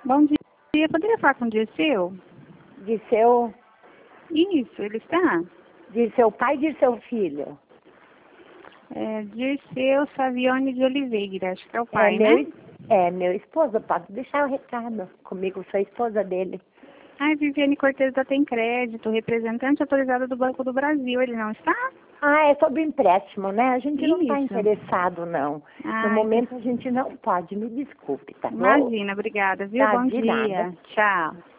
Bom dia, poderia falar com o Dirceu? Dirceu, Isso, ele está? Dirceu pai, Dirceu filho. Dirceu Savione de Oliveira, acho que é o pai, né? Meu esposo, pode deixar o recado comigo, sou a esposa dele. Viviane Cortez da Tem Crédito, representante autorizada do Banco do Brasil, ele não está? É sobre empréstimo, né? A gente não está Isso. interessado, não. No momento a gente não pode, me desculpe, tá bom? Imagina, obrigada, viu? Tá, Bom de nada. dia. Tchau.